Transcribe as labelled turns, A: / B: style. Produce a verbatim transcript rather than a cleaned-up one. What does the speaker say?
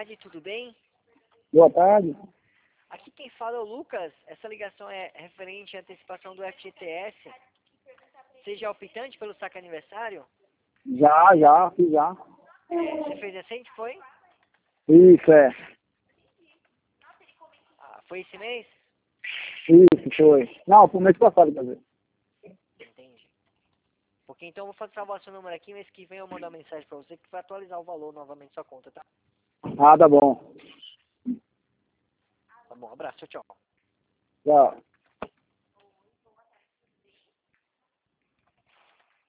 A: tarde, tudo bem?
B: Boa tarde.
A: Aqui quem fala é o Lucas. Essa ligação é referente à antecipação do F G T S. Você já é optante pelo saque aniversário?
B: Já, já, fiz já.
A: Você fez recente, foi?
B: Isso, é.
A: Ah, foi esse mês?
B: Isso, foi. Não, foi o mês passado, quer dizer.
A: Entendi. Porque então eu vou fazer salvar seu número aqui, mês que vem eu mando uma mensagem pra você que vai atualizar o valor novamente da sua conta, tá?
B: Ah, tá bom.
A: Tá bom, abraço, tchau, tchau.
B: Tchau.